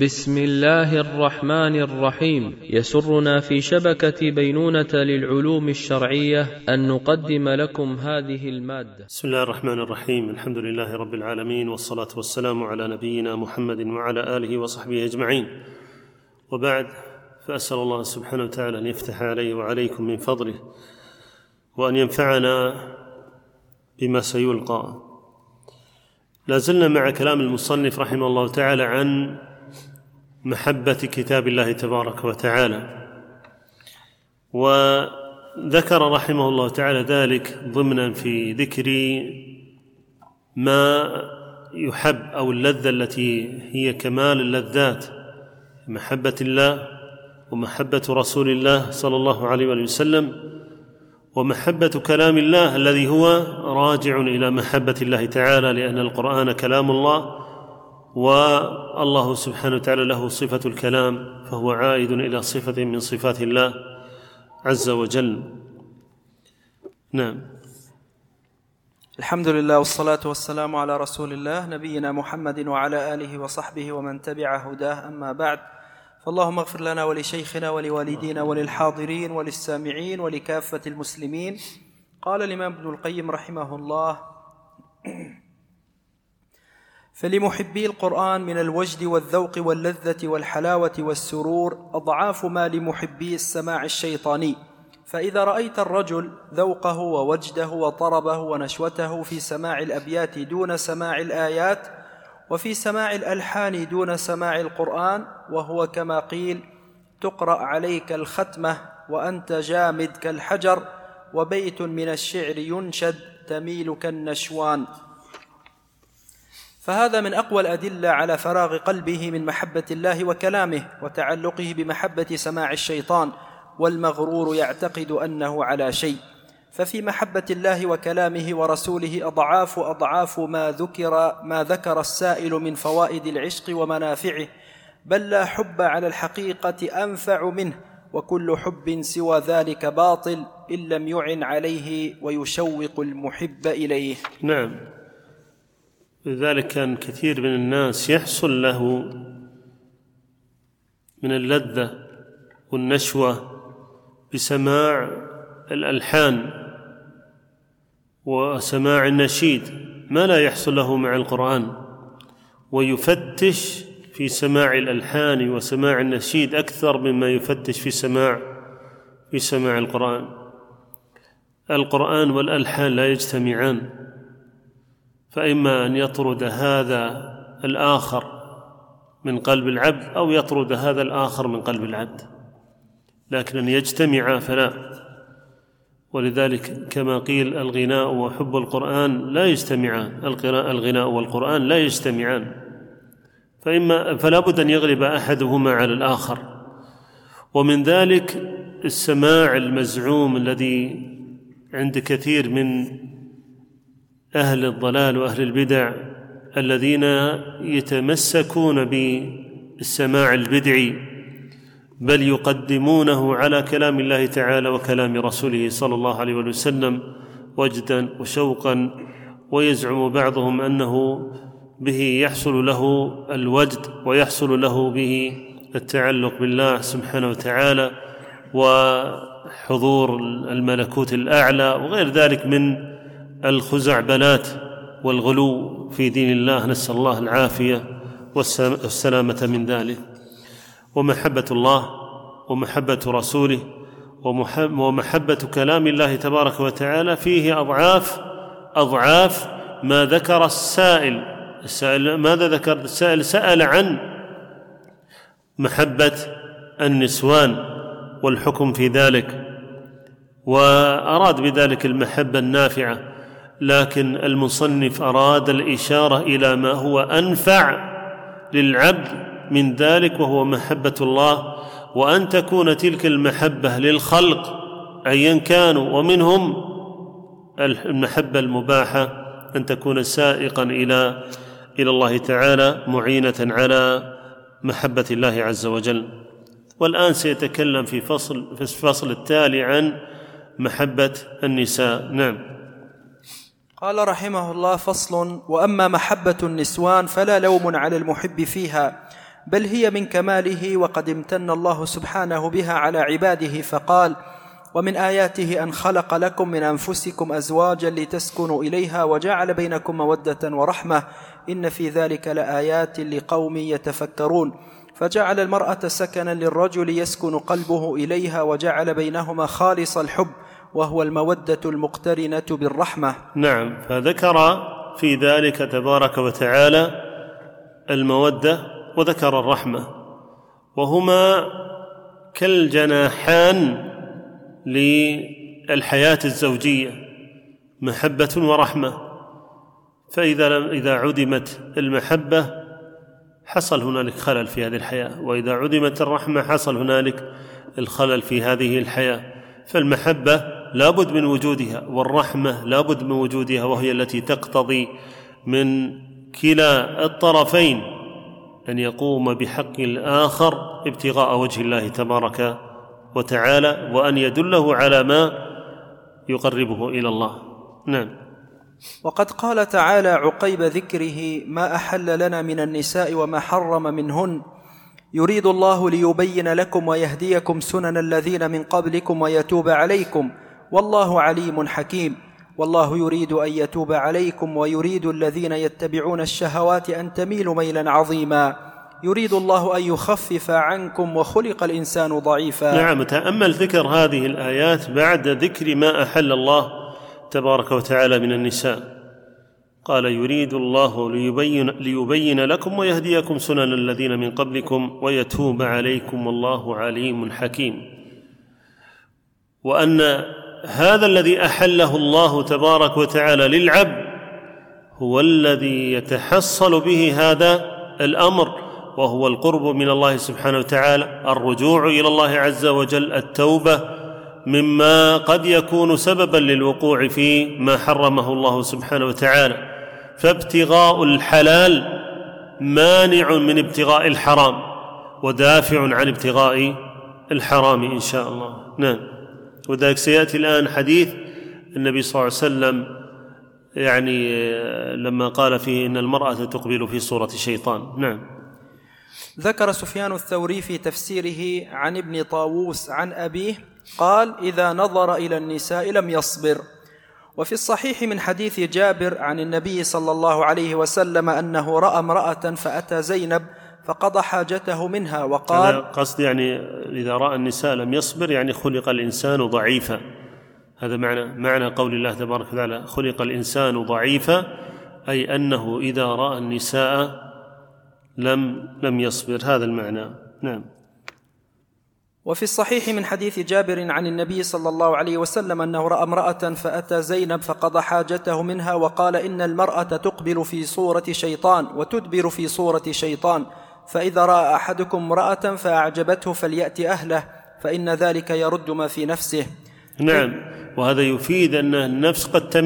بسم الله الرحمن الرحيم. يسرنا في شبكة بينونة للعلوم الشرعية أن نقدم لكم هذه المادة. بسم الله الرحمن الرحيم. الحمد لله رب العالمين، والصلاة والسلام على نبينا محمد وعلى آله وصحبه أجمعين، وبعد، فأسأل الله سبحانه وتعالى أن يفتح علي وعليكم من فضله، وأن ينفعنا بما سيلقى. لازلنا مع كلام المصنف رحمه الله تعالى عن محبة كتاب الله تبارك وتعالى، وذكر رحمه الله تعالى ذلك ضمنا في ذكر ما يحب أو اللذة التي هي كمال اللذات، محبة الله ومحبة رسول الله صلى الله عليه وسلم، ومحبة كلام الله الذي هو راجع إلى محبة الله تعالى، لأن القرآن كلام الله، والله سبحانه وتعالى له صفة الكلام، فهو عائد إلى صفة من صفات الله عز وجل. نعم. الحمد لله والصلاة والسلام على رسول الله نبينا محمد وعلى آله وصحبه ومن تبع هداه، أما بعد، فاللهم اغفر لنا ولشيخنا ولوالدينا وللحاضرين وللسامعين ولكافة المسلمين. قال الإمام ابن القيم رحمه الله: فلمحبي القرآن من الوجد والذوق واللذة والحلاوة والسرور أضعاف ما لمحبي السماع الشيطاني. فإذا رأيت الرجل ذوقه ووجده وطربه ونشوته في سماع الأبيات دون سماع الآيات، وفي سماع الألحان دون سماع القرآن، وهو كما قيل: تقرأ عليك الختمة وأنت جامد كالحجر، وبيت من الشعر ينشد تميل كالنشوان. فهذا من أقوى الأدلة على فراغ قلبه من محبة الله وكلامه، وتعلقه بمحبة سماع الشيطان، والمغرور يعتقد أنه على شيء. ففي محبة الله وكلامه ورسوله أضعاف ما ذكر السائل من فوائد العشق ومنافعه، بل لا حب على الحقيقة أنفع منه، وكل حب سوى ذلك باطل إن لم يعن عليه ويشوق المحب إليه. نعم. لذلك كان كثير من الناس يحصل له من اللذة والنشوة بسماع الألحان وسماع النشيد ما لا يحصل له مع القرآن، ويفتش في سماع الألحان وسماع النشيد أكثر مما يفتش في سماع القرآن. القرآن والألحان لا يجتمعان، فإما أن يطرد هذا الآخر من قلب العبد، أو يطرد هذا الآخر من قلب العبد، لكن أن يجتمعا فلا. ولذلك كما قيل: الغناء وحب القرآن لا يجتمعان، الغناء والقرآن لا يجتمعان، فلا بد أن يغلب أحدهما على الآخر. ومن ذلك السماع المزعوم الذي عند كثير من أهل الضلال وأهل البدع، الذين يتمسكون بالسماع البدعي، بل يقدمونه على كلام الله تعالى وكلام رسوله صلى الله عليه وسلم وجدا وشوقا، ويزعم بعضهم أنه به يحصل له الوجد ويحصل له به التعلق بالله سبحانه وتعالى وحضور الملكوت الأعلى وغير ذلك من الخزعبلات والغلو في دين الله، نسأل الله العافية والسلامة من ذلك. ومحبة الله ومحبة رسوله ومحبة كلام الله تبارك وتعالى فيه أضعاف ما ذكر السائل. ماذا ذكر السائل؟ سأل عن محبة النسوان والحكم في ذلك، وأراد بذلك المحبة النافعة، لكن المصنف أراد الإشارة إلى ما هو أنفع للعبد من ذلك، وهو محبة الله، وأن تكون تلك المحبة للخلق أيا كانوا، ومنهم المحبة المباحة أن تكون سائقا إلى الله تعالى، معينة على محبة الله عز وجل. والآن سيتكلم في الفصل التالي عن محبة النساء. نعم. قال رحمه الله: فصل: وأما محبة النسوان فلا لوم على المحب فيها، بل هي من كماله، وقد امتن الله سبحانه بها على عباده فقال: ومن آياته أن خلق لكم من أنفسكم أزواجا لتسكنوا إليها وجعل بينكم مودة ورحمة إن في ذلك لآيات لقوم يتفكرون. فجعل المرأة سكنا للرجل يسكن قلبه إليها، وجعل بينهما خالص الحب وهو المودة المقترنة بالرحمة. نعم، فذكر في ذلك تبارك وتعالى المودة وذكر الرحمة، وهما كالجناحان للحياة الزوجية، محبة ورحمة. فإذا عدمت المحبة حصل هنالك خلل في هذه الحياة، وإذا عدمت الرحمة حصل هنالك الخلل في هذه الحياة. فالمحبة لابد من وجودها، والرحمة لابد من وجودها، وهي التي تقتضي من كلا الطرفين أن يقوم بحق الآخر ابتغاء وجه الله تبارك وتعالى، وأن يدله على ما يقربه إلى الله. نعم. وقد قال تعالى عقيب ذكره: ما أحل لنا من النساء وما حرم منهن يريد الله ليبين لكم ويهديكم سنن الذين من قبلكم ويتوب عليكم والله عليم حكيم. والله يريد أن يتوب عليكم ويريد الذين يتبعون الشهوات أن تميلوا ميلا عظيما. يريد الله أن يخفف عنكم وخلق الإنسان ضعيفا. نعم، تأمل ذكر هذه الآيات بعد ذكر ما أحل الله تبارك وتعالى من النساء. قال: يريد الله ليبين لكم ويهديكم سنن الذين من قبلكم ويتوب عليكم والله عليم حكيم. وأن هذا الذي أحله الله تبارك وتعالى للعبد هو الذي يتحصل به هذا الأمر، وهو القرب من الله سبحانه وتعالى، الرجوع إلى الله عز وجل، التوبة مما قد يكون سببا للوقوع في ما حرمه الله سبحانه وتعالى. فابتغاء الحلال مانع من ابتغاء الحرام، ودافع عن ابتغاء الحرام إن شاء الله. نعم. وذلك سيأتي الآن حديث النبي صلى الله عليه وسلم، يعني لما قال فيه إن المرأة تقبل في صورة شيطان. نعم. ذكر سفيان الثوري في تفسيره عن ابن طاووس عن أبيه قال: إذا نظر إلى النساء لم يصبر. وفي الصحيح من حديث جابر عن النبي صلى الله عليه وسلم أنه رأى امرأة فأتى زينب فقضى حاجته منها وقال، هذا قصد يعني إذا رأى النساء لم يصبر، يعني خلق الإنسان ضعيفا. هذا معنى قول الله تبارك وتعالى خلق الإنسان ضعيفا، أي أنه إذا رأى النساء لم يصبر. هذا المعنى. نعم. وفي الصحيح من حديث جابر عن النبي صلى الله عليه وسلم أنه رأى امرأة فأتى زينب فقضى حاجته منها وقال: إن المرأة تقبل في صورة شيطان وتدبر في صورة شيطان، فإذا رأى أحدكم امرأة فأعجبته فليأتي أهله، فإن ذلك يرد ما في نفسه. نعم. وهذا يفيد أن النفس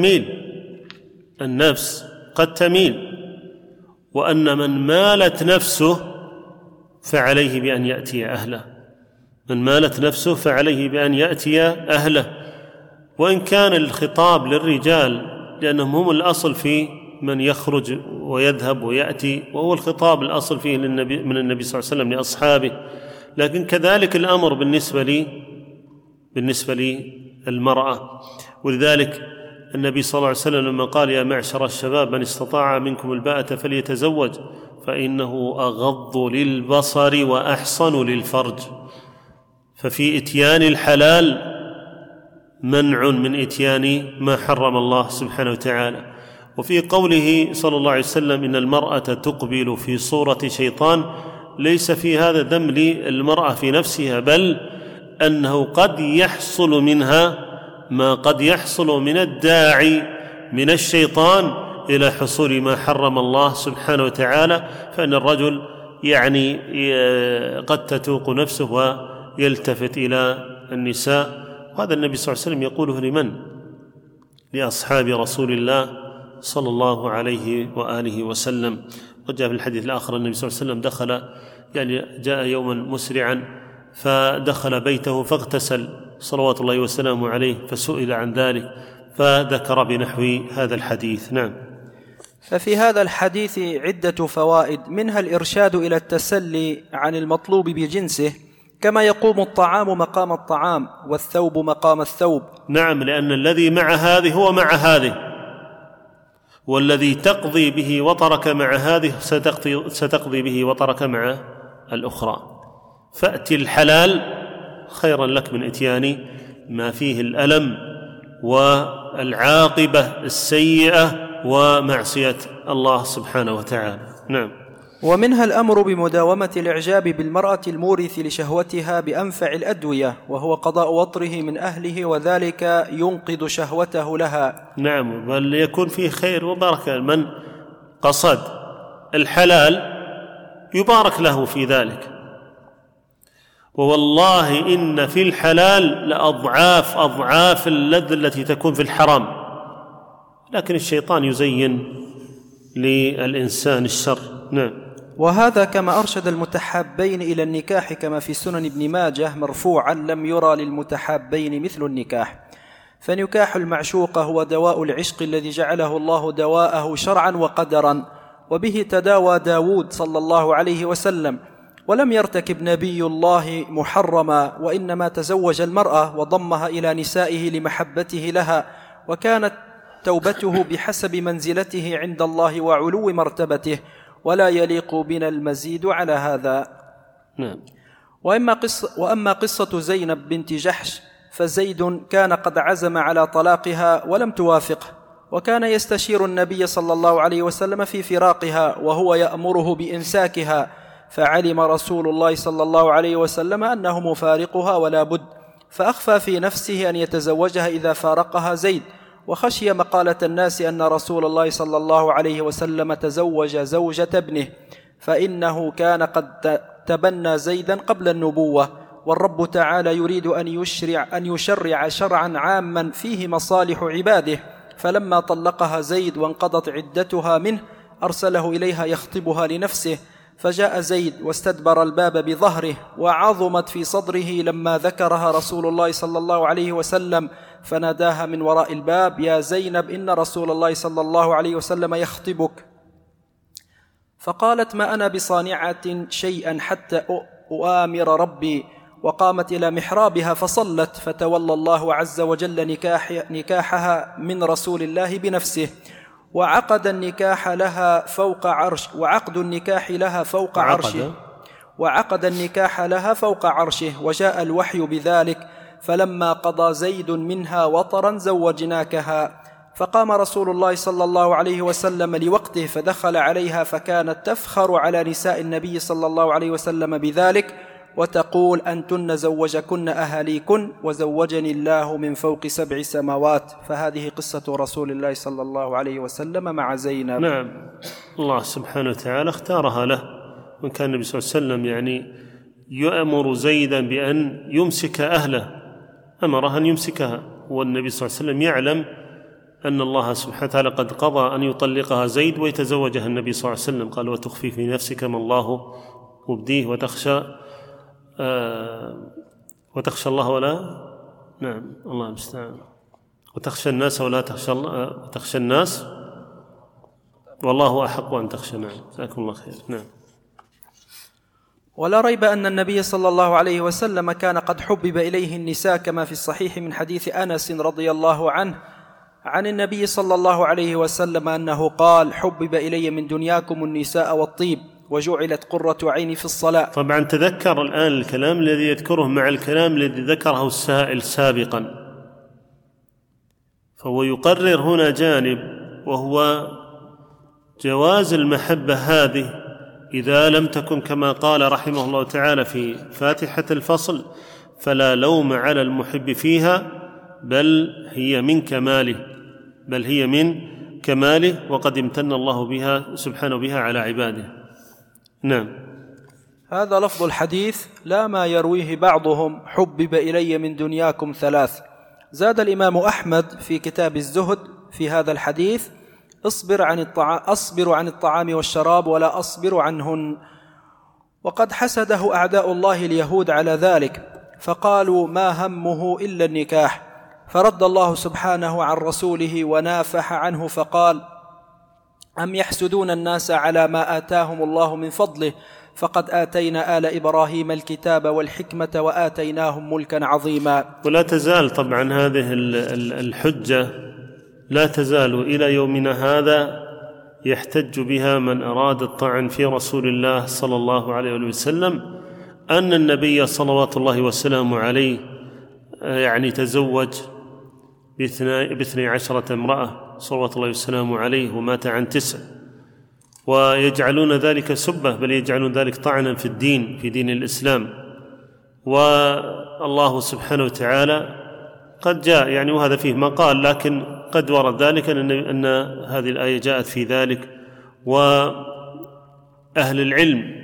قد تميل، وأن من مالت نفسه فعليه بأن يأتي أهله. من مالت نفسه فعليه بأن يأتي أهله. وإن كان الخطاب للرجال لأنهم هم الأصل في من يخرج ويذهب ويأتي، وهو الخطاب الأصل فيه من النبي صلى الله عليه وسلم لأصحابه، لكن كذلك الأمر بالنسبة للمرأة. ولذلك النبي صلى الله عليه وسلم لما قال: يا معشر الشباب من استطاع منكم الباءة فليتزوج فإنه أغض للبصر وأحصن للفرج. ففي إتيان الحلال منع من إتيان ما حرم الله سبحانه وتعالى. وفي قوله صلى الله عليه وسلم إن المرأة تقبل في صورة شيطان، ليس في هذا ذم للمرأة في نفسها، بل أنه قد يحصل منها ما قد يحصل من الداعي من الشيطان إلى حصول ما حرم الله سبحانه وتعالى. فإن الرجل يعني قد تتوق نفسه ويلتفت إلى النساء. وهذا النبي صلى الله عليه وسلم يقوله لمن؟ لأصحاب رسول الله صلى الله عليه وآله وسلم. وجاء في الحديث الآخر النبي صلى الله عليه وسلم جاء يوما مسرعا فدخل بيته فاغتسل صلوات الله وسلامه عليه، فسئل عن ذلك فذكر بنحو هذا الحديث. نعم. ففي هذا الحديث عدة فوائد، منها الإرشاد إلى التسلي عن المطلوب بجنسه، كما يقوم الطعام مقام الطعام والثوب مقام الثوب. نعم، لأن الذي مع هذه هو مع هذه، والذي تقضي به وطرك مع هذه ستقضي به وطرك مع الأخرى. فأتي الحلال خيرا لك من إتيان ما فيه الألم والعاقبة السيئة ومعصية الله سبحانه وتعالى. نعم. ومنها الأمر بمداومة الإعجاب بالمرأة المورث لشهوتها بأنفع الأدوية، وهو قضاء وطره من أهله، وذلك ينقض شهوته لها. نعم، بل يكون فيه خير وبركة. من قصد الحلال يبارك له في ذلك، ووالله إن في الحلال لأضعاف أضعاف اللذة التي تكون في الحرام، لكن الشيطان يزين للإنسان الشر. نعم. وهذا كما أرشد المتحابين إلى النكاح، كما في سنن ابن ماجه مرفوعا: لم يرى للمتحابين مثل النكاح. فنكاح المعشوقة هو دواء العشق الذي جعله الله دواءه شرعا وقدرا، وبه تداوى داود صلى الله عليه وسلم، ولم يرتكب نبي الله محرما، وإنما تزوج المرأة وضمها إلى نسائه لمحبته لها، وكانت توبته بحسب منزلته عند الله وعلو مرتبته، ولا يليق بنا المزيد على هذا. نعم. وأما قصة زينب بنت جحش، فزيد كان قد عزم على طلاقها ولم توافقه، وكان يستشير النبي صلى الله عليه وسلم في فراقها، وهو يأمره بإمساكها، فعلم رسول الله صلى الله عليه وسلم أنه مفارقها ولا بد، فأخفى في نفسه أن يتزوجها إذا فارقها زيد، وخشي مقالة الناس أن رسول الله صلى الله عليه وسلم تزوج زوجة ابنه، فإنه كان قد تبنى زيدا قبل النبوة، والرب تعالى يريد أن يشرع شرعا عاما فيه مصالح عباده. فلما طلقها زيد وانقضت عدتها منه أرسله إليها يخطبها لنفسه، فجاء زيد واستدبر الباب بظهره، وعظمت في صدره لما ذكرها رسول الله صلى الله عليه وسلم، فناداها من وراء الباب: يا زينب، إن رسول الله صلى الله عليه وسلم يخطبك. فقالت: ما أنا بصانعة شيئا حتى أؤامر ربي، وقامت إلى محرابها فصلت، فتولى الله عز وجل نكاحها من رسول الله بنفسه، وعقد النكاح لها فوق عرشه، وجاء الوحي بذلك، فلما قضى زيد منها وطرا زوجناكها. فقام رسول الله صلى الله عليه وسلم لوقته فدخل عليها، فكانت تفخر على نساء النبي صلى الله عليه وسلم بذلك، وتقول: أنتن زوجكن أهاليكن، وزوجني الله من فوق 7 سماوات. فهذه قصة رسول الله صلى الله عليه وسلم مع زينب. نعم. الله سبحانه وتعالى اختارها له، وإن كان النبي صلى الله عليه وسلم يأمر زيدا بأن يمسك أهله، أمرها أن يمسكها، والنبي صلى الله عليه وسلم يعلم أن الله سبحانه وتعالى قد قضى أن يطلقها زيد ويتزوجها النبي صلى الله عليه وسلم. قال: وتخفي في نفسك ما الله مبديه وتخشى الله ولا نعم الله المستعان وتخشى الناس ولا تخشى الناس والله أحق أن تخشى. نعم، جزاكم الله خير. نعم. ولا ريب أن النبي صلى الله عليه وسلم كان قد حبب إليه النساء، كما في الصحيح من حديث أنس رضي الله عنه عن النبي صلى الله عليه وسلم أنه قال: حبب إلي من دنياكم النساء والطيب، وجعلت قرة عيني في الصلاة. طبعا تذكر الآن الكلام الذي يذكره مع الكلام الذي ذكره السائل سابقا، فهو يقرر هنا جانب، وهو جواز المحبة هذه إذا لم تكن كما قال رحمه الله تعالى في فاتحة الفصل: فلا لوم على المحب فيها، بل هي من كماله وقد امتن الله بها سبحانه بها على عباده. نعم. هذا لفظ الحديث، لا ما يرويه بعضهم: حبب إلي من دنياكم 3. زاد الإمام أحمد في كتاب الزهد في هذا الحديث: أصبر عن الطعام والشراب ولا أصبر عنهن. وقد حسده أعداء الله اليهود على ذلك، فقالوا: ما همه إلا النكاح، فرد الله سبحانه عن رسوله ونافح عنه، فقال: أم يحسدون الناس على ما آتاهم الله من فضله فقد آتينا آل إبراهيم الكتاب والحكمة وآتيناهم ملكا عظيما. ولا تزال طبعا هذه الحجة لا تزال إلى يومنا هذا يحتج بها من أراد الطعن في رسول الله صلى الله عليه وسلم، أن النبي صلوات الله وسلامه عليه يعني تزوج ب12 امرأة صلوات الله وسلامه عليه ومات عن 9، ويجعلون ذلك سبة، بل يجعلون ذلك طعنا في الدين، في دين الإسلام. والله سبحانه وتعالى قد جاء يعني وهذا فيه مقال، لكن قد ورد ذلك أن هذه الآية جاءت في ذلك. وأهل العلم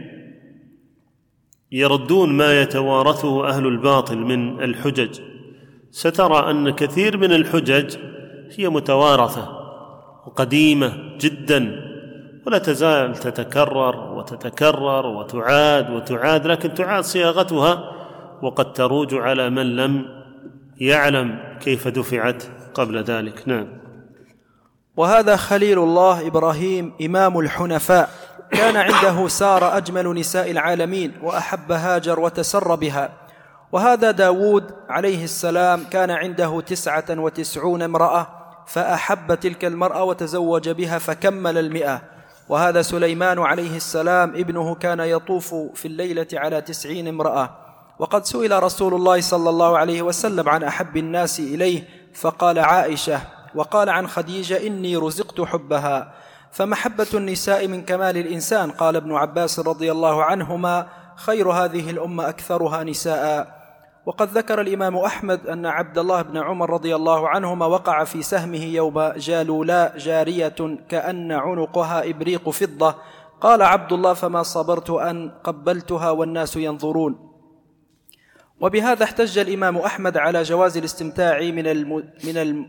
يردون ما يتوارثه أهل الباطل من الحجج. سترى أن كثير من الحجج هي متوارثة وقديمة جدا، ولا تزال تتكرر وتتكرر وتعاد، لكن تعاد صياغتها وقد تروج على من لم يعلم كيف دفعت قبل ذلك. نعم. وهذا خليل الله إبراهيم إمام الحنفاء، كان عنده سارة أجمل نساء العالمين وأحب هاجر وتسر بها. وهذا داود عليه السلام كان عنده 99 امرأة فأحب تلك المرأة وتزوج بها فكمل 100. وهذا سليمان عليه السلام ابنه كان يطوف في الليلة على 90 امرأة. وقد سئل رسول الله صلى الله عليه وسلم عن أحب الناس إليه فقال عائشة، وقال عن خديجة إني رزقت حبها. فمحبة النساء من كمال الإنسان. قال ابن عباس رضي الله عنهما خير هذه الأمة أكثرها نساء. وقد ذكر الإمام أحمد أن عبد الله بن عمر رضي الله عنهما وقع في سهمه يوم جالولاء جارية كأن عنقها إبريق فضة، قال عبد الله فما صبرت أن قبلتها والناس ينظرون. وبهذا احتج الإمام أحمد على جواز الاستمتاع من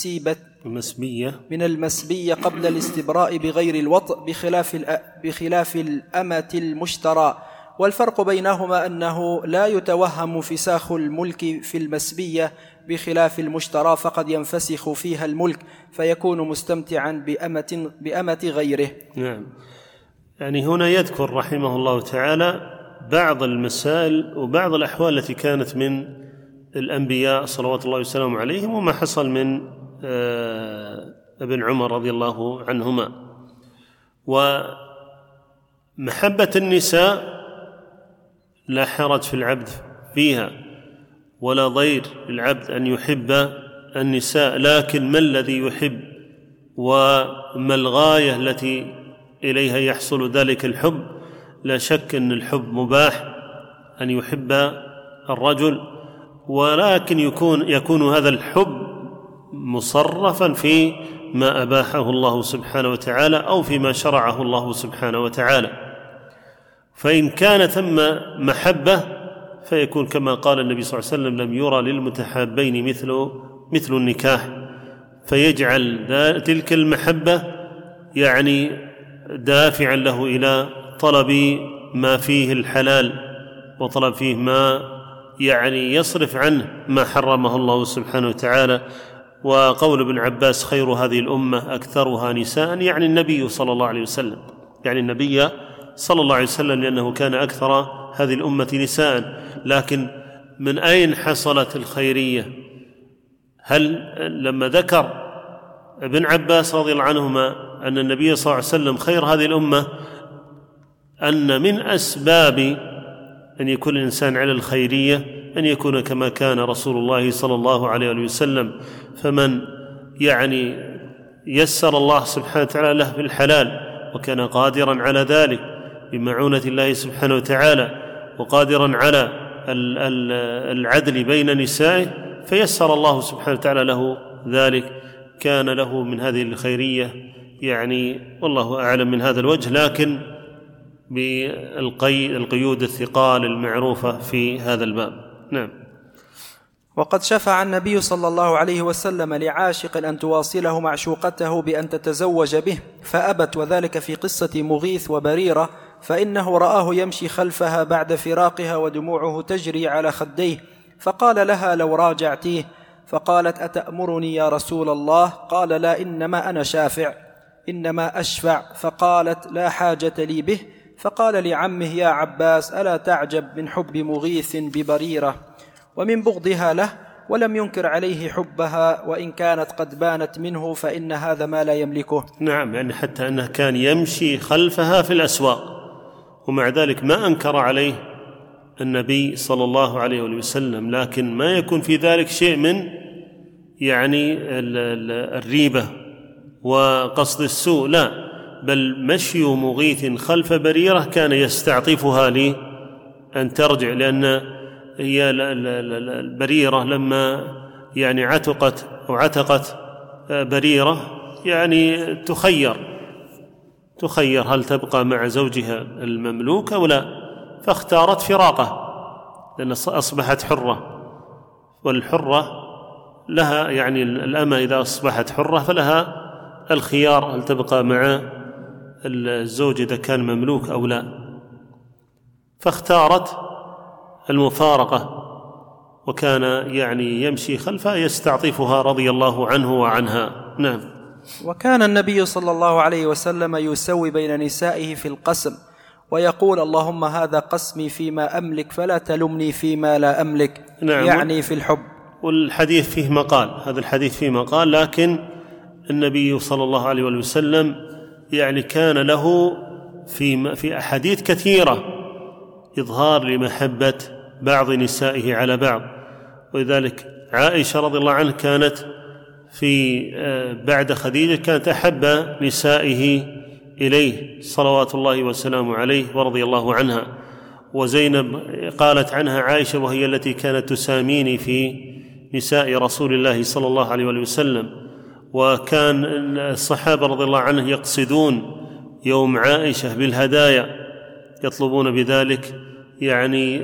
المسبية قبل الاستبراء بغير الوطء بخلاف الأمة المشترى. والفرق بينهما أنه لا يتوهم فساخ الملك في المسبية بخلاف المشترى، فقد ينفسخ فيها الملك فيكون مستمتعا بأمة غيره. نعم. يعني هنا يذكر رحمه الله تعالى بعض المسائل وبعض الأحوال التي كانت من الأنبياء صلوات الله وسلامه عليهم، وما حصل من ابن عمر رضي الله عنهما. ومحبة النساء لا حرج في العبد فيها، ولا ضير للعبد أن يحب النساء، لكن ما الذي يحب وما الغاية التي إليها يحصل ذلك الحب؟ لا شك أن الحب مباح أن يحب الرجل، ولكن يكون هذا الحب مصرفا في ما أباحه الله سبحانه وتعالى أو فيما شرعه الله سبحانه وتعالى. فإن كان ثم محبة فيكون كما قال النبي صلى الله عليه وسلم لم يرى للمتحابين مثل النكاح، فيجعل تلك المحبة يعني دافعا له إلى طلب ما فيه الحلال وطلب فيه ما يعني يصرف عنه ما حرمه الله سبحانه وتعالى. وقول ابن عباس خير هذه الأمة أكثرها نساء، يعني النبي صلى الله عليه وسلم، يعني النبي صلى الله عليه وسلم، لأنه كان أكثر هذه الأمة نساء. لكن من أين حصلت الخيرية؟ هل لما ذكر ابن عباس رضي الله عنهما أن النبي صلى الله عليه وسلم خير هذه الأمة أن من أسباب أن يكون الإنسان على الخيرية أن يكون كما كان رسول الله صلى الله عليه وسلم؟ فمن يعني يسر الله سبحانه وتعالى له في الحلال وكان قادرا على ذلك بمعونة الله سبحانه وتعالى، وقادرا على العدل بين نسائه، فيسر الله سبحانه وتعالى له ذلك، كان له من هذه الخيرية يعني والله أعلم من هذا الوجه، لكن بالقيود الثقال المعروفة في هذا الباب. نعم. وقد شفع النبي صلى الله عليه وسلم لعاشق أن تواصله معشوقته بأن تتزوج به فأبت، وذلك في قصة مغيث وبريرة، فإنه رآه يمشي خلفها بعد فراقها ودموعه تجري على خديه، فقال لها لو راجعتيه، فقالت أتأمرني يا رسول الله؟ قال لا، إنما أنا شافع. إنما أشفع. فقالت: لا حاجة لي به. فقال لعمه: يا عباس، ألا تعجب من حب مغيث ببريرة ومن بغضها له؟ ولم ينكر عليه حبها، وإن كانت قد بانت منه فإن هذا ما لا يملكه. نعم، يعني حتى أنه كان يمشي خلفها في الأسواق، ومع ذلك ما أنكر عليه النبي صلى الله عليه وسلم، لكن ما يكون في ذلك شيء من يعني الريبة وقصد السوء، لا، بل مشي مغيث خلف بريرة كان يستعطفها لأن ترجع، لأن هي البريرة لما يعني عتقت بريرة يعني تخير هل تبقى مع زوجها المملوك أو لا، فاختارت فراقه لأن أصبحت حرة، والحرة لها يعني الأمة إذا أصبحت حرة فلها الخيار هل تبقى مع الزوج إذا كان مملوك أو لا، فاختارت المفارقة، وكان يعني يمشي خلفها يستعطفها رضي الله عنه وعنها. نعم. وكان النبي صلى الله عليه وسلم يسوي بين نسائه في القسم ويقول: اللهم هذا قسمي فيما أملك فلا تلمني فيما لا أملك. نعم. يعني في الحب. والحديث فيه مقال، هذا الحديث فيه مقال، لكن النبي صلى الله عليه وسلم يعني كان له في أحاديث كثيرة إظهار لمحبة بعض نسائه على بعض، ولذلك عائشة رضي الله عنها كانت بعد خديجة كانت أحب نسائه إليه صلوات الله وسلامه عليه ورضي الله عنها. وزينب قالت عنها عائشة: وهي التي كانت تساميني في نساء رسول الله صلى الله عليه وسلم. وكان الصحابة رضي الله عنهم يقصدون يوم عائشة بالهدايا، يطلبون بذلك يعني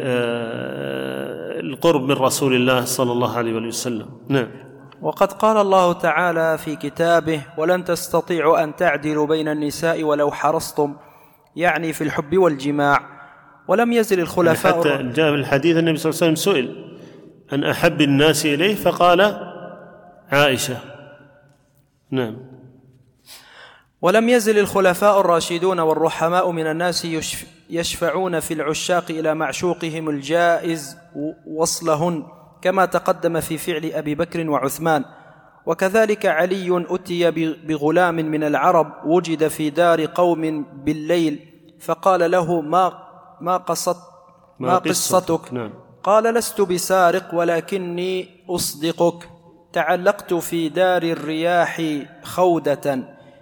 القرب من رسول الله صلى الله عليه وسلم. نعم. وقد قال الله تعالى في كتابه: ولن تستطيعوا أن تعدلوا بين النساء ولو حرصتم، يعني في الحب والجماع. ولم يزل الخلفاء، حتى جاء في الحديث النبي صلى الله عليه وسلم سئل عن أحب الناس إليه فقال عائشة. نعم. ولم يزل الخلفاء الراشدون والرحماء من الناس يشفعون في العشاق إلى معشوقهم الجائز وصلهن، كما تقدم في فعل أبي بكر وعثمان. وكذلك علي أتي بغلام من العرب وجد في دار قوم بالليل، فقال له: ما قصتك؟ نعم. قال: لست بسارق ولكني أصدقك. تعلقت في دار الرياح خودة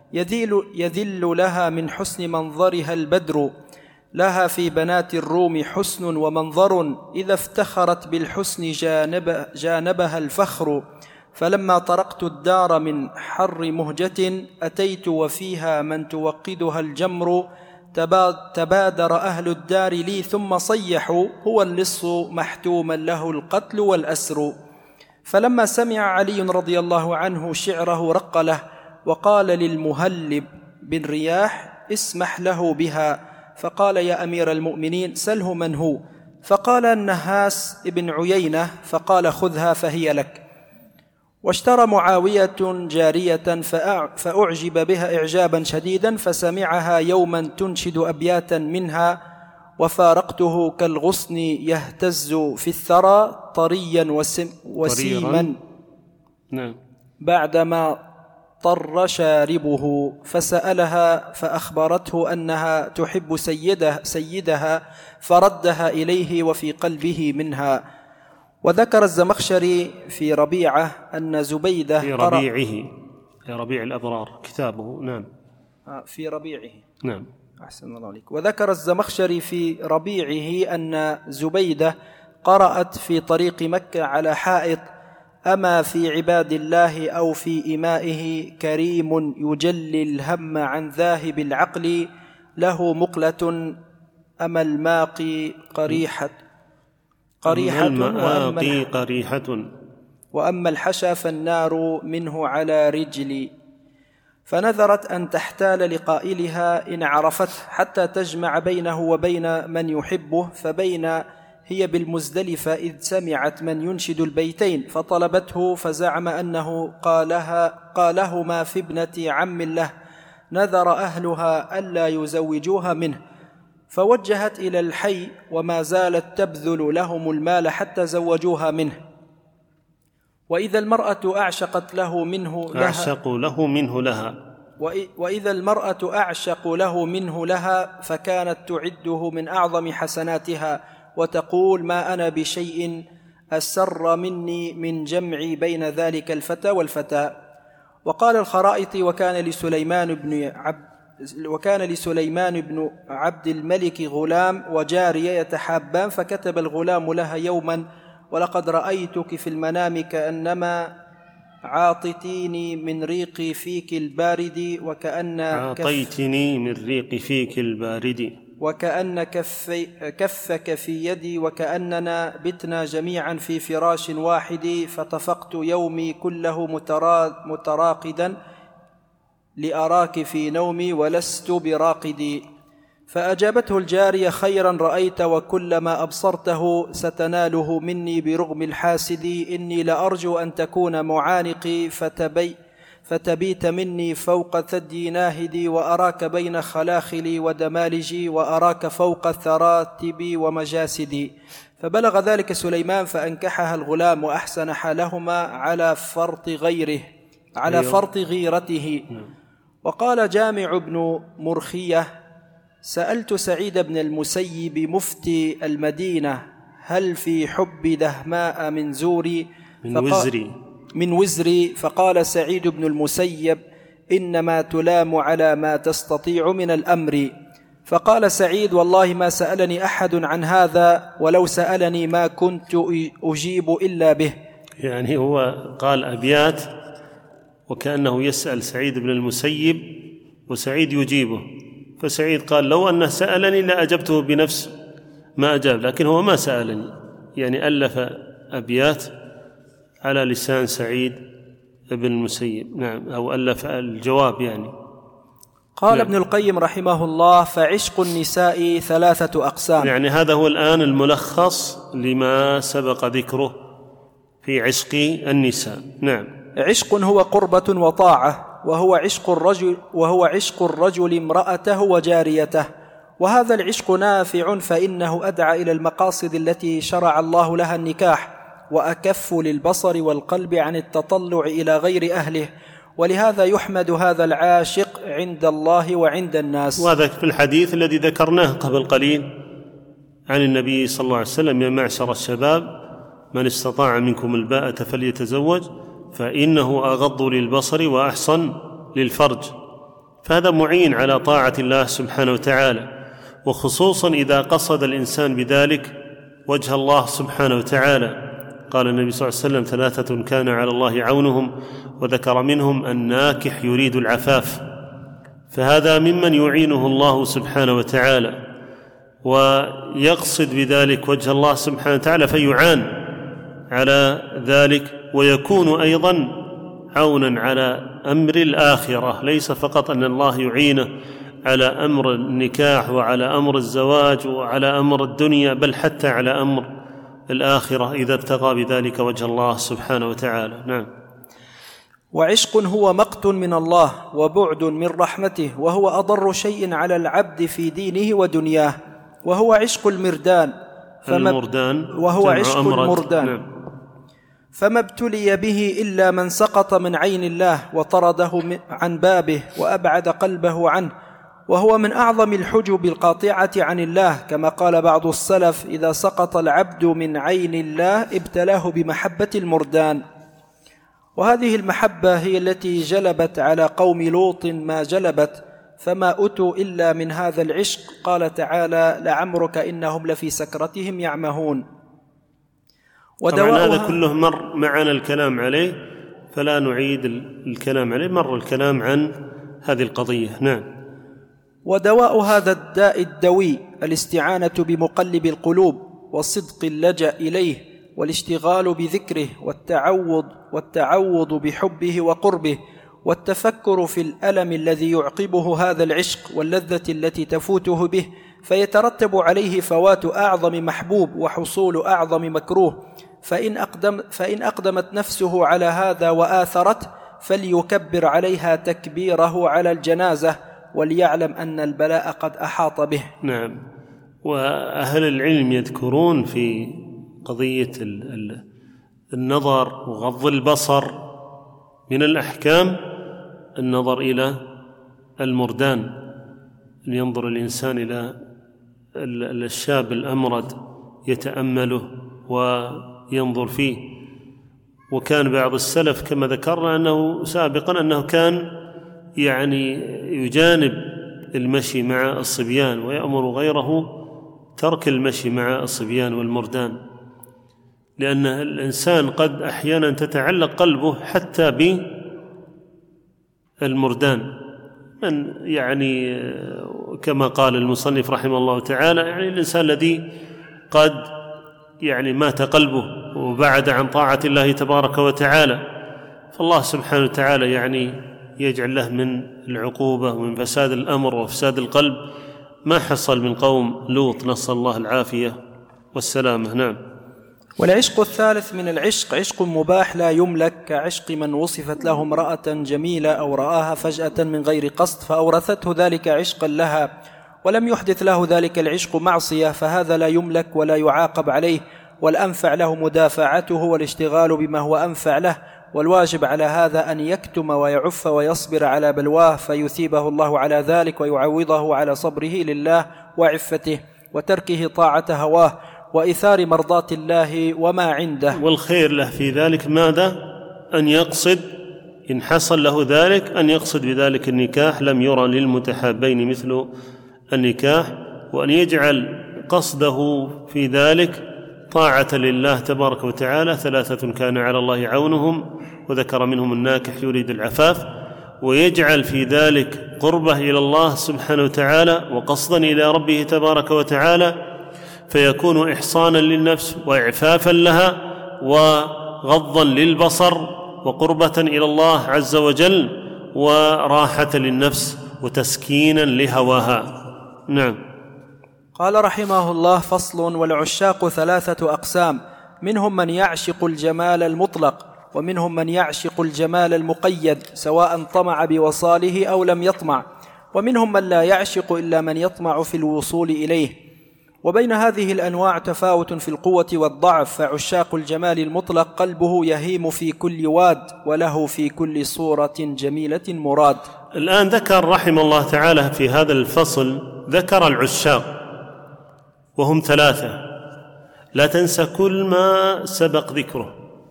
يذل لها من حسن منظرها البدر، لها في بنات الروم حسن ومنظر، إذا افتخرت بالحسن جانبها الفخر. فلما طرقت الدار من حر مهجة أتيت وفيها من توقدها الجمر، تبادر أهل الدار لي ثم صيحوا: هو اللص محتوما له القتل والأسر. فلما سمع علي رضي الله عنه شعره رق له، وقال للمهلب بن رياح: اسمح له بها. فقال: يا أمير المؤمنين سله من هو؟ فقال: النهاس ابن عيينة. فقال: خذها فهي لك. واشترى معاوية جارية فأعجب بها إعجابا شديدا، فسمعها يوما تنشد أبياتا منها: وفارقته كالغصن يهتز في الثرى طريا وسيما. نعم. بعدما طر شاربه، فسألها فأخبرته أنها تحب سيدها فردها إليه وفي قلبه منها. وذكر الزمخشري في ربيعه أن زبيدة في ربيعه ربيع الأبرار كتابه. نعم. في ربيعه. نعم. أحسن الله عليك. وذكر الزمخشري في ربيعه أن زبيدة قرأت في طريق مكة على حائط: أما في عباد الله أو في إمائه كريم يجلي الهم عن ذاهب العقل، له مقلة أما الماقي قريحة وأما الحشا فالنار منه على رجلي. فنذرت أن تحتال لقائلها إن عرفته حتى تجمع بينه وبين من يحبه، فبين هي بالمزدلفة إذ سمعت من ينشد البيتين، فطلبته فزعم أنه قالهما في ابنة عم له، نذر أهلها ألا يزوجوها منه، فوجهت إلى الحي وما زالت تبذل لهم المال حتى زوجوها منه. وإذا المرأة أعشق له منه لها فكانت تعده من أعظم حسناتها، وتقول: ما أنا بشيء أسر مني من جمعي بين ذلك الفتى والفتاة. وقال الخرائطي: وكان لسليمان بن عبد الملك غلام وجارية يتحابان، فكتب الغلام لها يوما: ولقد رأيتك في المنام كأنما عاطتيني من ريق فيك البارد وكأن كفك في يدي، وكأننا بتنا جميعا في فراش واحد، فتفقت يومي كله متراقدا لأراك في نومي ولست براقدي. فأجابته الجارية: خيرا رأيت، وكلما أبصرته ستناله مني برغم الحاسد. إني لأرجو أن تكون معانقي فتبيت مني فوق ثدي ناهدي، وأراك بين خلاخلي ودمالجي، وأراك فوق ثراتبي ومجاسدي. فبلغ ذلك سليمان فأنكحها الغلام، وأحسن حالهما على فرط غيرته. وقال جامع بن مرخية: سألت سعيد بن المسيب مفتي المدينة: هل في حب دهماء من وزري؟ فقال سعيد بن المسيب: إنما تلام على ما تستطيع من الأمر. فقال سعيد: والله ما سألني أحد عن هذا، ولو سألني ما كنت أجيب إلا به. يعني هو قال أبيات وكأنه يسأل سعيد بن المسيب وسعيد يجيبه، فسعيد قال: لو أنه سألني لأجبته بنفس ما أجاب، لكن هو ما سألني، يعني ألف أبيات على لسان سعيد بن المسيب. نعم، أو ألف الجواب يعني. قال ابن القيم رحمه الله: فعشق النساء 3 أقسام. يعني هذا هو الآن الملخص لما سبق ذكره في عشق النساء. نعم. عشق هو قربة وطاعة، وهو عشق الرجل امرأته وجاريته، وهذا العشق نافع، فإنه أدعى إلى المقاصد التي شرع الله لها النكاح، وأكف للبصر والقلب عن التطلع إلى غير أهله، ولهذا يحمد هذا العاشق عند الله وعند الناس. وهذا في الحديث الذي ذكرناه قبل قليل عن النبي صلى الله عليه وسلم: يا معشر الشباب من استطاع منكم الباءة فليتزوج فإنه أغض للبصر وأحصن للفرج. فهذا معين على طاعة الله سبحانه وتعالى، وخصوصا إذا قصد الإنسان بذلك وجه الله سبحانه وتعالى. قال النبي صلى الله عليه وسلم: 3 كان على الله عونهم، وذكر منهم الناكح يريد العفاف، فهذا ممن يعينه الله سبحانه وتعالى ويقصد بذلك وجه الله سبحانه وتعالى، فيعان على ذلك، ويكون أيضا عونا على أمر الآخرة. ليس فقط أن الله يعينه على أمر النكاح وعلى أمر الزواج وعلى أمر الدنيا، بل حتى على أمر الآخرة إذا ابتغى بذلك وجه الله سبحانه وتعالى. نعم. وعشق هو مقت من الله وبعد من رحمته، وهو أضر شيء على العبد في دينه ودنياه، وهو عشق المردان. وهو عشق المردان. نعم. فما ابتلي به إلا من سقط من عين الله وطرده عن بابه وأبعد قلبه عنه، وهو من أعظم الحجب القاطعة عن الله، كما قال بعض السلف: إذا سقط العبد من عين الله ابتلاه بمحبة المردان. وهذه المحبة هي التي جلبت على قوم لوط ما جلبت، فما أتوا إلا من هذا العشق. قال تعالى: لعمرك إنهم لفي سكرتهم يعمهون. طبعا هذا كله مر معنا الكلام عليه، فلا نعيد الكلام عليه، مر الكلام عن هذه القضية. نعم. ودواء هذا الداء الدوي الاستعانة بمقلب القلوب، وصدق اللجأ إليه، والاشتغال بذكره، والتعوض بحبه وقربه، والتفكر في الألم الذي يعقبه هذا العشق واللذة التي تفوته به، فيترتب عليه فوات أعظم محبوب وحصول أعظم مكروه. فإن أقدمت نفسه على هذا وآثرت، فليكبر عليها تكبيره على الجنازة وليعلم أن البلاء قد أحاط به. نعم. وأهل العلم يذكرون في قضية النظر وغض البصر من الأحكام النظر إلى المردان، أن ينظر الإنسان إلى الشاب الأمرد يتأمله وينظر فيه. وكان بعض السلف كما ذكرنا أنه سابقا أنه كان يجانب المشي مع الصبيان ويأمر غيره ترك المشي مع الصبيان والمردان، لأن الإنسان قد أحيانا تتعلق قلبه حتى بالمردان، من كما قال المصنف رحمه الله تعالى الإنسان الذي قد مات قلبه وبعد عن طاعة الله تبارك وتعالى، فالله سبحانه وتعالى يجعل له من العقوبة ومن فساد الأمر وفساد القلب ما حصل من قوم لوط، نسأل الله العافية والسلامة. نعم. والعشق الثالث من العشق عشق مباح لا يملك، كعشق من وصفت له امرأة جميلة أو رآها فجأة من غير قصد فأورثته ذلك عشقا لها ولم يحدث له ذلك العشق معصية، فهذا لا يملك ولا يعاقب عليه، والأنفع له مدافعته والاشتغال بما هو أنفع له، والواجب على هذا أن يكتم ويعف ويصبر على بلواه فيثيبه الله على ذلك ويعوضه على صبره لله وعفته وتركه طاعة هواه وإثار مرضات الله وما عنده. والخير له في ذلك ماذا؟ أن يقصد إن حصل له ذلك أن يقصد بذلك النكاح، لم يرى للمتحابين مثل النكاح، وأن يجعل قصده في ذلك طاعة لله تبارك وتعالى. 3 كان على الله عونهم، وذكر منهم الناكح يريد العفاف، ويجعل في ذلك قربة إلى الله سبحانه وتعالى وقصدا إلى ربه تبارك وتعالى، فيكون إحصانا للنفس وإعفافا لها وغضا للبصر وقربة إلى الله عز وجل وراحة للنفس وتسكينا لهواها. نعم. قال رحمه الله: فصل. والعشاق 3 أقسام، منهم من يعشق الجمال المطلق، ومنهم من يعشق الجمال المقيد سواء طمع بوصاله أو لم يطمع، ومنهم من لا يعشق إلا من يطمع في الوصول إليه. وبين هذه الأنواع تفاوت في القوة والضعف، فعشاق الجمال المطلق قلبه يهيم في كل واد وله في كل صورة جميلة مراد. الآن ذكر رحمه الله تعالى في هذا الفصل ذكر العشاق وهم 3، لا تنسى كل ما سبق ذكره.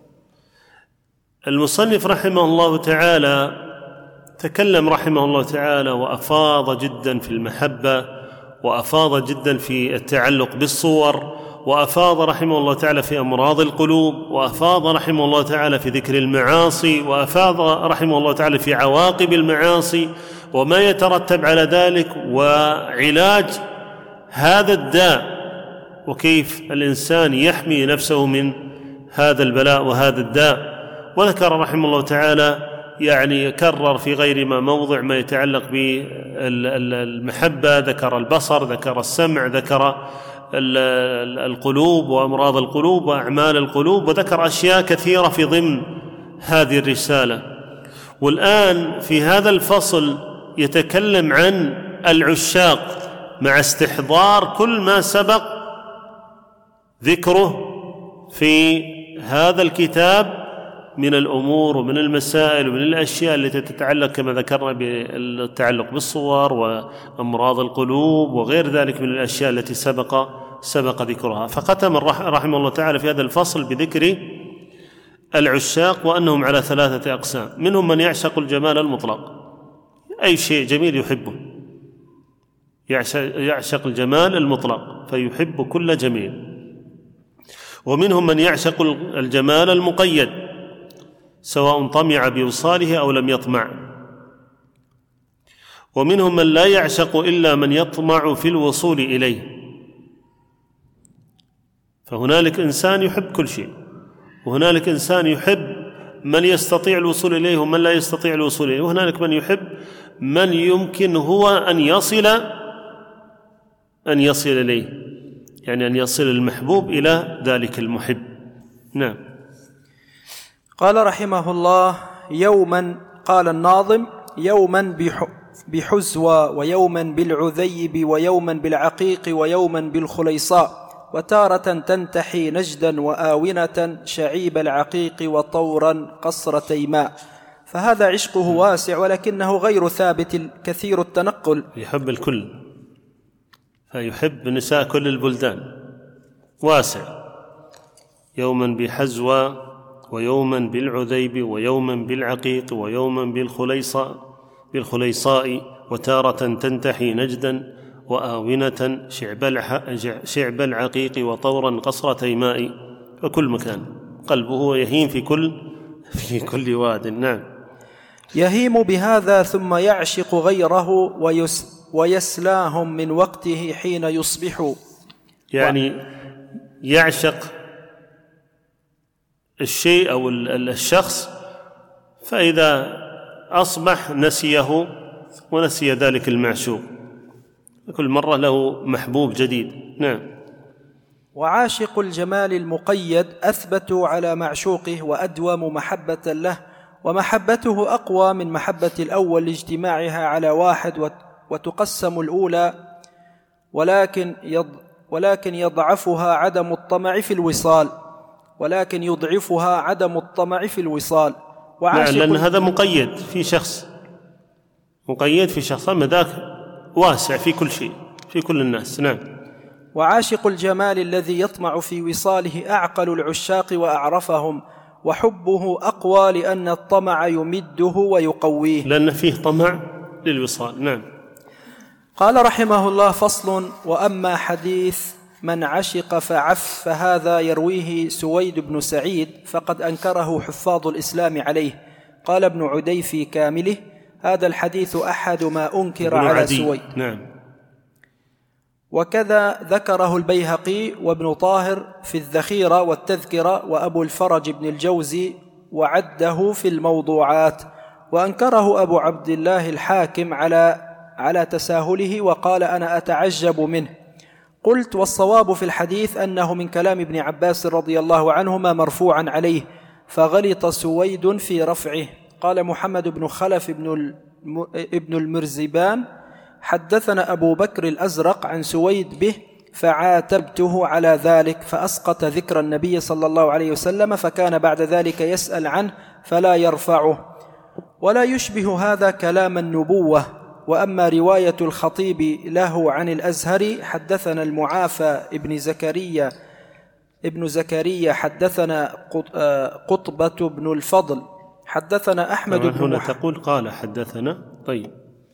المصنف رحمه الله تعالى تكلم رحمه الله تعالى وأفاض جدا في المحبة، وأفاض جدا في التعلق بالصور، وأفاض رحمه الله تعالى في أمراض القلوب، وأفاض رحمه الله تعالى في ذكر المعاصي، وأفاض رحمه الله تعالى في عواقب المعاصي وما يترتب على ذلك وعلاج هذا الداء، وكيف الإنسان يحمي نفسه من هذا البلاء وهذا الداء. وذكر رحمه الله تعالى كرر في غير ما موضع ما يتعلق بالمحبة، ذكر البصر، ذكر السمع، ذكر القلوب وأمراض القلوب وأعمال القلوب، وذكر أشياء كثيرة في ضمن هذه الرسالة. والآن في هذا الفصل يتكلم عن العشاق مع استحضار كل ما سبق ذكره في هذا الكتاب من الأمور ومن المسائل ومن الأشياء التي تتعلق كما ذكرنا بالتعلق بالصور وأمراض القلوب وغير ذلك من الأشياء التي سبق ذكرها. فختم رحمه الله تعالى في هذا الفصل بذكر العشاق وأنهم على 3 أقسام، منهم من يعشق الجمال المطلق، أي شيء جميل يحبه، يعشق الجمال المطلق فيحب كل جميل. ومنهم من يعشق الجمال المقيد سواء طمع بوصاله أو لم يطمع. ومنهم من لا يعشق إلا من يطمع في الوصول إليه. فهنالك إنسان يحب كل شيء، وهنالك إنسان يحب من يستطيع الوصول إليه ومن لا يستطيع الوصول إليه، وهنالك من يحب من يمكن هو أن يصل إليه، أن يصل المحبوب إلى ذلك المحب. نعم. قال رحمه الله: يوما، قال الناظم: يوما بحزوى، ويوما بالعذيب، ويوما بالعقيق، ويوما بالخليصاء، وتارة تنتحي نجدا وآونة، شعيب العقيق وطورا قصر تيماء. فهذا عشقه واسع، ولكنه غير ثابت، كثير التنقل. يحب الكل، فيحب نساء كل البلدان، واسع. يوما بحزوى، ويوما بالعذيب، ويوما بالعقيق، ويوما بالخليصاء، وتارة تنتحي نجدا وآونة، شعب العقيق وطورا قصر تيماء. وكل مكان قلبه يهيم في كل واد. نعم. يهيم بهذا ثم يعشق غيره ويسلاهم من وقته حين يصبح. يعني يعشق الشيء أو الشخص، فإذا أصبح نسيه ونسي ذلك المعشوق، كل مرة له محبوب جديد. نعم. وعاشق الجمال المقيد أثبت على معشوقه وأدوم محبة له، ومحبته أقوى من محبة الأول لاجتماعها على واحد، وتقسم الأولى، ولكن يضعفها عدم الطمع في الوصال، نعم، لأن هذا مقيد في شخص، أما ذاك واسع في كل شيء، في كل الناس. نعم. وعاشق الجمال الذي يطمع في وصاله أعقل العشاق وأعرفهم، وحبه أقوى لأن الطمع يمده ويقويه، لأن فيه طمع للوصال. نعم. قال رحمه الله: فصل: وأما حديث من عشق فعف، فهذا يرويه سويد بن سعيد، فقد أنكره حفاظ الإسلام عليه. قال ابن عدي في كامله: هذا الحديث أحد ما أنكر على سويد. نعم. وكذا ذكره البيهقي وابن طاهر في الذخيرة والتذكرة، وأبو الفرج بن الجوزي وعده في الموضوعات، وأنكره أبو عبد الله الحاكم على تساهله، وقال: أنا أتعجب منه. قلت: والصواب في الحديث أنه من كلام ابن عباس رضي الله عنهما مرفوعا عليه، فغلط سويد في رفعه. قال محمد بن خلف ابن المرزبان: حدثنا أبو بكر الأزرق عن سويد به، فعاتبته على ذلك، فأسقط ذكر النبي صلى الله عليه وسلم، فكان بعد ذلك يسأل عنه فلا يرفعه، ولا يشبه هذا كلام النبوة. وأما رواية الخطيب له عن الأزهري: حدثنا المعافى ابن زكريا حدثنا قطبة بن الفضل حدثنا أحمد بن هنا تقول قال حدثنا. طيب.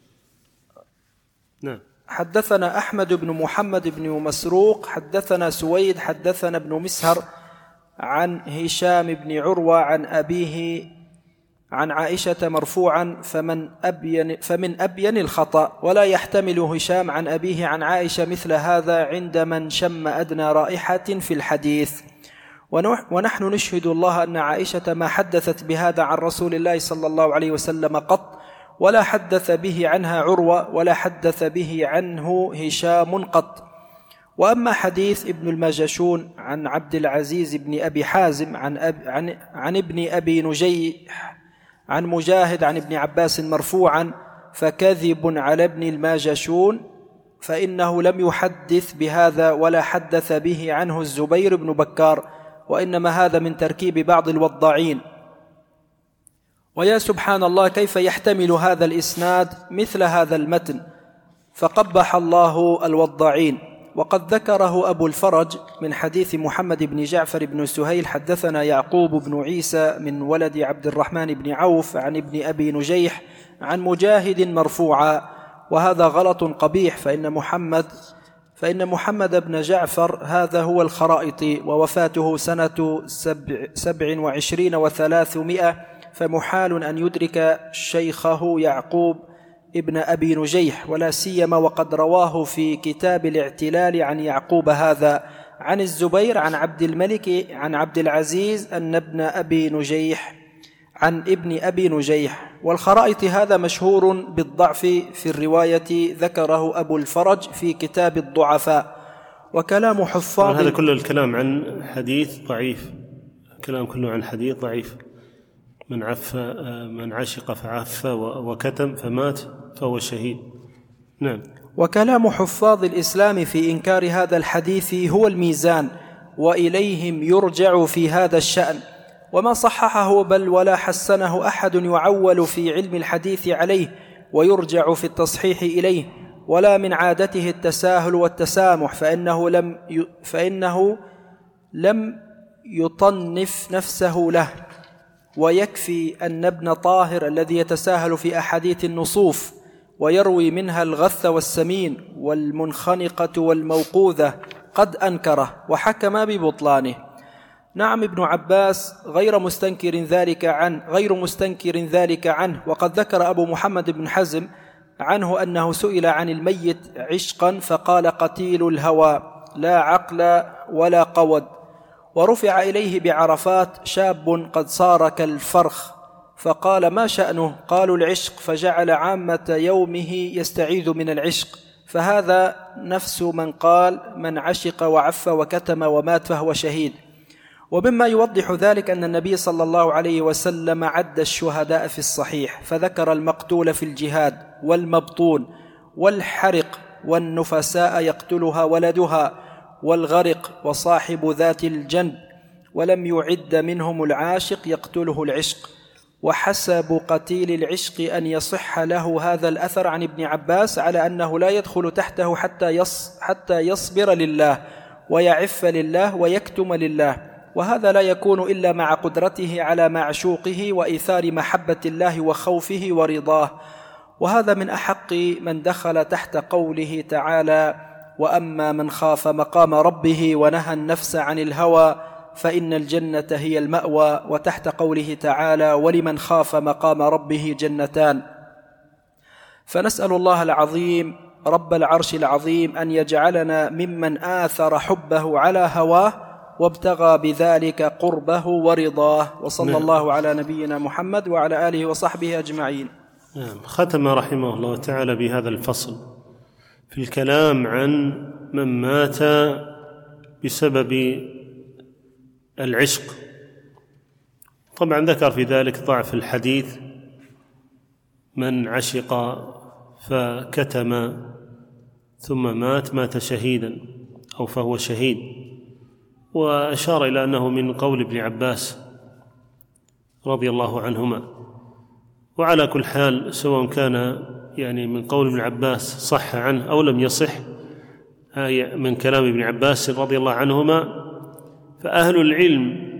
نعم. حدثنا أحمد بن محمد بن مسروق حدثنا سويد حدثنا ابن مسهر عن هشام بن عروة عن أبيه عن عائشة مرفوعا: فمن أبين الخطأ، ولا يحتمل هشام عن أبيه عن عائشة مثل هذا عند من شم أدنى رائحة في الحديث. ونحن نشهد الله أن عائشة ما حدثت بهذا عن رسول الله صلى الله عليه وسلم قط، ولا حدث به عنها عروة، ولا حدث به عنه هشام قط. وأما حديث ابن الماجشون عن عبد العزيز بن أبي حازم عن ابن أبي نجيح عن مجاهد عن ابن عباس مرفوعا: فكذب على ابن الماجشون، فإنه لم يحدث بهذا ولا حدث به عنه الزبير بن بكار، وإنما هذا من تركيب بعض الوضاعين. ويا سبحان الله، كيف يحتمل هذا الإسناد مثل هذا المتن؟ فقبح الله الوضاعين. وقد ذكره أبو الفرج من حديث محمد بن جعفر بن سهيل: حدثنا يعقوب بن عيسى من ولد عبد الرحمن بن عوف عن ابن أبي نجيح عن مجاهد مرفوعا، وهذا غلط قبيح، فإن محمد بن جعفر هذا هو الخرائطي، ووفاته سنة 27 و300، فمحال أن يدرك شيخه يعقوب ابن أبي نجيح، ولا سيما وقد رواه في كتاب الاعتلال عن يعقوب هذا عن الزبير عن عبد الملك عن عبد العزيز أن ابن أبي نجيح عن ابن أبي نجيح. والخرائط هذا مشهور بالضعف في الرواية، ذكره أبو الفرج في كتاب الضعفاء. وكلام حفاظ هذا كله الكلام عن حديث ضعيف، الكلام كله عن حديث ضعيف، من عشق فعف وكتم فمات فهو شهيد. نعم. وكلام حفاظ الإسلام في إنكار هذا الحديث هو الميزان، وإليهم يرجع في هذا الشأن. وما صححه بل ولا حسنه أحد يعول في علم الحديث عليه ويرجع في التصحيح إليه، ولا من عادته التساهل والتسامح، فإنه لم يطنف نفسه له. ويكفي أن ابن طاهر الذي يتساهل في أحاديث النصوف ويروي منها الغث والسمين والمنخنقة والموقوذة قد أنكره وحكم ببطلانه. نعم، ابن عباس غير مستنكر ذلك عنه. وقد ذكر أبو محمد بن حزم عنه أنه سئل عن الميت عشقا فقال: قتيل الهوى لا عقل ولا قود. ورفع إليه بعرفات شاب قد صار كالفرخ فقال: ما شأنه؟ قالوا: العشق، فجعل عامة يومه يستعيذ من العشق. فهذا نفس من قال: من عشق وعف وكتم ومات فهو شهيد. ومما يوضح ذلك أن النبي صلى الله عليه وسلم عد الشهداء في الصحيح، فذكر المقتول في الجهاد والمبطون والحرق والنفساء يقتلها ولدها والغرق وصاحب ذات الجنب، ولم يعد منهم العاشق يقتله العشق. وحسب قتيل العشق أن يصح له هذا الأثر عن ابن عباس على أنه لا يدخل تحته حتى يصبر لله ويعف لله ويكتم لله، وهذا لا يكون إلا مع قدرته على معشوقه وإيثار محبة الله وخوفه ورضاه. وهذا من أحق من دخل تحت قوله تعالى: وأما من خاف مقام ربه ونهى النفس عن الهوى فإن الجنة هي المأوى، وتحت قوله تعالى: ولمن خاف مقام ربه جنتان. فنسأل الله العظيم رب العرش العظيم أن يجعلنا ممن آثر حبه على هواه وابتغى بذلك قربه ورضاه. وصلى الله على نبينا محمد وعلى آله وصحبه أجمعين. ختم رحمه الله تعالى بهذا الفصل في الكلام عن من مات بسبب العشق. طبعا ذكر في ذلك ضعف الحديث: من عشق فكتم ثم مات شهيدا أو فهو شهيد، وأشار إلى أنه من قول ابن عباس رضي الله عنهما. وعلى كل حال سواء كان من قول ابن عباس صح عنه أو لم يصح من كلام ابن عباس رضي الله عنهما، فأهل العلم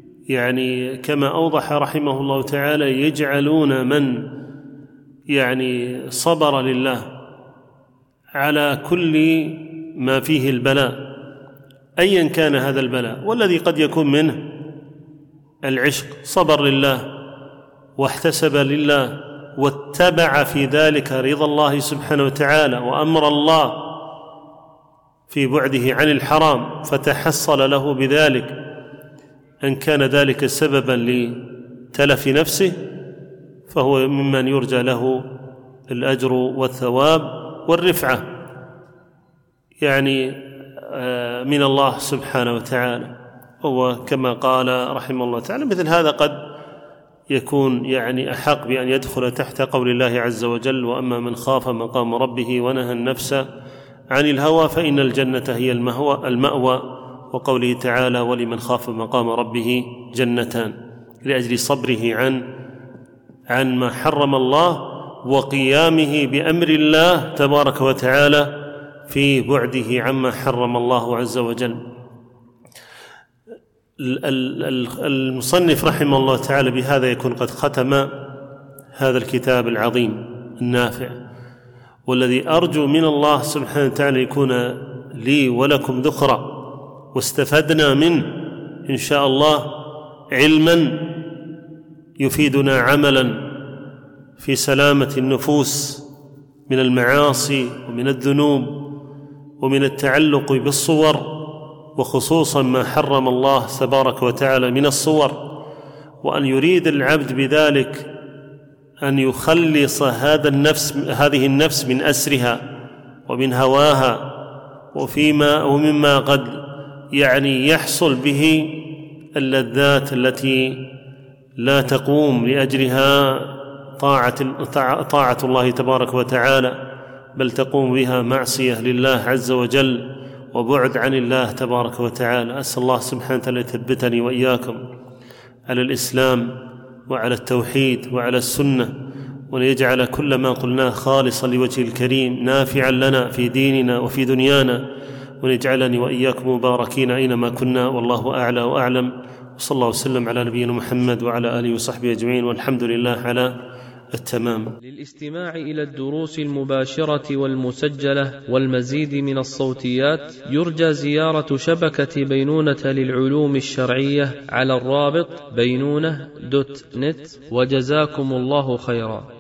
كما أوضح رحمه الله تعالى يجعلون من صبر لله على كل ما فيه البلاء أيا كان هذا البلاء، والذي قد يكون منه العشق، صبر لله واحتسب لله واتبع في ذلك رضا الله سبحانه وتعالى وأمر الله في بعده عن الحرام، فتحصل له بذلك أن كان ذلك سببا لتلف نفسه، فهو ممن يرجى له الأجر والثواب والرفعة من الله سبحانه وتعالى. هو كما قال رحمه الله تعالى: مثل هذا قد يكون أحق بأن يدخل تحت قول الله عز وجل: وأما من خاف مقام ربه ونهى النفس عن الهوى فإن الجنة هي المأوى، وقوله تعالى: ولمن خاف مقام ربه جنتان، لأجل صبره عن ما حرم الله وقيامه بأمر الله تبارك وتعالى في بعده عما حرم الله عز وجل. المصنف رحمه الله تعالى بهذا يكون قد ختم هذا الكتاب العظيم النافع، والذي أرجو من الله سبحانه وتعالى يكون لي ولكم ذخرا واستفدنا منه إن شاء الله علما يفيدنا عملا في سلامة النفوس من المعاصي ومن الذنوب ومن التعلق بالصور، وخصوصا ما حرم الله تبارك وتعالى من الصور، وأن يريد العبد بذلك أن يخلص هذه النفس من أسرها ومن هواها ومما قد يحصل به اللذات التي لا تقوم لأجلها طاعة الله تبارك وتعالى، بل تقوم بها معصية لله عز وجل وبعد عن الله تبارك وتعالى. أسأل الله سبحانه وتعالى يثبتني وإياكم على الإسلام وعلى التوحيد وعلى السنة، وليجعل كل ما قلناه خالصا لوجه الكريم نافعا لنا في ديننا وفي دنيانا، ونجعلني وإياكم مباركين أينما كنا، والله أعلى وأعلم. وصلى الله وسلم على نبينا محمد وعلى آله وصحبه أجمعين، والحمد لله على التمام. للاستماع إلى الدروس المباشرة والمسجلة والمزيد من الصوتيات يرجى زيارة شبكة بينونة للعلوم الشرعية على الرابط بينونة.net، وجزاكم الله خيرا.